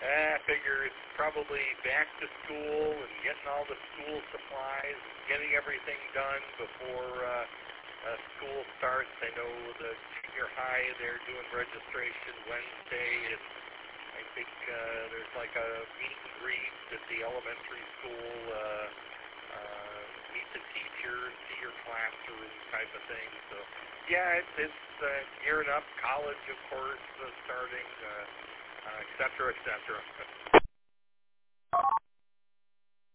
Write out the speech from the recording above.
I figure it's probably back to school and getting all the school supplies, getting everything done before school starts. I know the junior high, they're doing registration Wednesday, and I think there's like a meet and greet at the elementary school, meet the teacher, see your classroom type of thing. So, yeah, it's gearing up. College, of course, starting, et cetera, et cetera.